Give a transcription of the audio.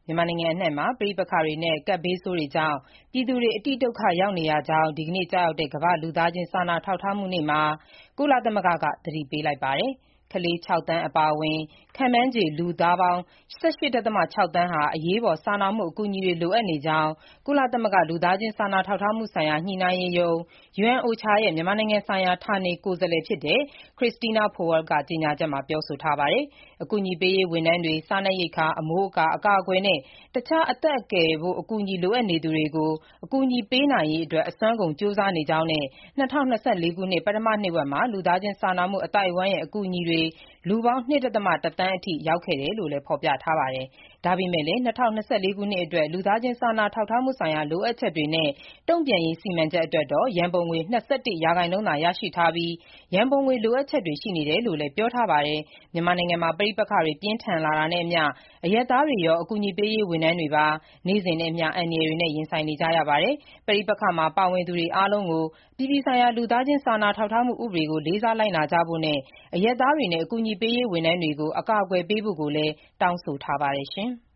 မြန်မာနိုင်ငံအနှံ့မှာ ပဋိပက္ခတွေနဲ့ ကပ်ဘေးဆိုးတွေကြောင့် ပြည်သူတွေ အတိဒုက္ခရောက်နေရကြောင်း ဒီကနေ့ ကျရောက်တဲ့ ကမ္ဘာ့လူသားချင်းစာနာထောက်ထားမှုနေ့မှာ ကုလသမဂ္ဂက သတိပေးလိုက်ပါတယ်။ ကလေး ၆ သန်း အပါအဝင် ခန့်မှန်းခြေ လူသားပေါင်း ၁၈.၆ သန်းဟာ အရေးပေါ် စာနာမှုအကူအညီတွေ လိုအပ်နေကြောင်း ကုလသမဂ္ဂ လူသားချင်းစာနာထောက်ထားမှုဆိုင်ရာ ညှိနှိုင်းရေးရုံး (UNOCHA) ရဲ့ မြန်မာနိုင်ငံဆိုင်ရာ ဌာနေကိုယ်စားလှယ် Christina Powell က ကြေညာချက်မှာ ပြောဆိုထားပါတယ်။ အကူအညီပေးရေး ဝန်ထမ်းတွေ၊ စားနပ်ရိက္ခာ၊ အမိုးအကာ၊ အကာအကွယ်နဲ့ တခြား အသက်ကယ်အကူအညီ လိုအပ်နေသူတွေကို အကူအညီပေးနိုင်ရေး အစွမ်းကုန် ကြိုးစားနေကြောင်းနဲ့ ၂၀၂၄ ခုနှစ် ပထမနှစ်ဝက်မှာ လူသားချင်းစာနာမှု အသိုက်အဝန်းရဲ့ အကူအညီတွေ လူပေါင်း ၂.၁ သန်းအထိ ရောက်ခဲ့တယ်လို့လည်း ဖော်ပြထားပါတယ်။ ဒါပေမဲ့လည်း ၂၀၂၄ ခုနှစ်အတွက် လူသားချင်းစာနာထောက်ထားမှုဆိုင်ရာ လိုအပ်ချက်တွေနဲ့ တုံ့ပြန်ရေး စီမံချက်အတွက်တော့ ရန်ပုံငွေ ၂၁ ရာခိုင်နှုန်းသာ ရရှိထားပြီး ရန်ပုံငွေ လိုအပ်ချက်တွေ ရှိနေတယ်လို့လည်း ပြောထားပါတယ်။ မြန်မာနိုင်ငံမှာ ပဋိပက္ခတွေ ပြင်းထန်လာတာနဲ့အမျှ အရပ်သားတွေရော အကူအညီပေးရေး ဝန်ထမ်းတွေပါ နေ့စဉ်နဲ့အမျှ အန္တရာယ်တွေနဲ့ ရင်ဆိုင်နေကြရပါတယ်။ ပဋိပက္ခမှာ ပါဝင်သူတွေ အားလုံးကို အပြည်ပြည်ဆိုင်ရာ လူသားချင်းစာနာထောက်ထားမှု ဥပဒေကို လေးစားလိုက်နာကြဖို့နဲ့ အရပ်သားတွေနဲ့ အကူအညီပေးရေး ဝန်ထမ်းတွေကို အကာအကွယ်ပေးဖို့လည်း တောင်းဆိုထားပါတယ်။